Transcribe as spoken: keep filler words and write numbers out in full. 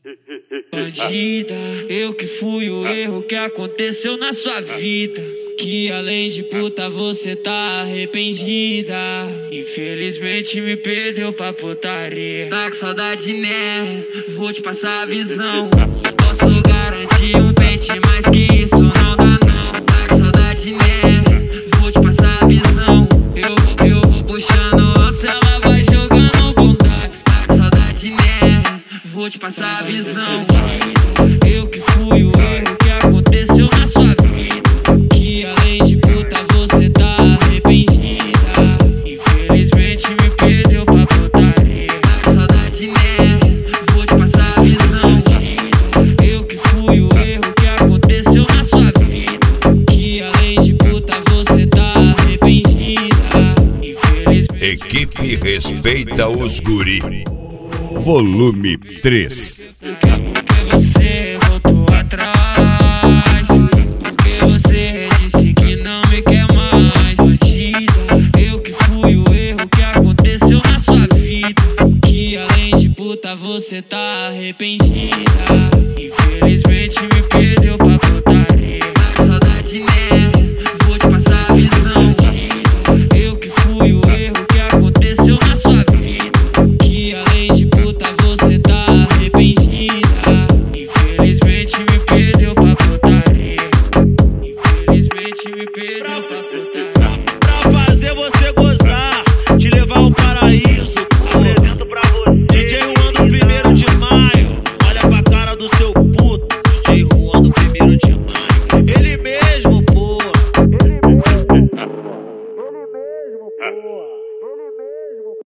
Bandida, eu que fui o erro que aconteceu na sua vida. Que além de puta você tá arrependida. Infelizmente me perdeu pra putaria. Tá com saudade, né? Vou te passar a visão. Posso garantir um pente, mais que isso não dá não. Tá com saudade, né? Vou te passar a visão. Eu vou, eu vou puxando lança, ela vai jogando bondade. Tá com saudade, né? Vou te passar a visão. Eu que fui o erro que aconteceu na sua vida. Que além de puta você tá arrependida. Infelizmente me perdeu pra putaria. Tá com saudade, né? Vou te passar a visão. Eu que fui o erro que aconteceu na sua vida. Que além de puta você tá arrependida. Infelizmente. Equipe Respeita os Guri, volume três. Porque você voltou atrás. Porque você disse que não me quer mais. Bandida, eu que fui o erro que aconteceu na sua vida. Que além de puta você tá arrependida. Infelizmente me perdeu pra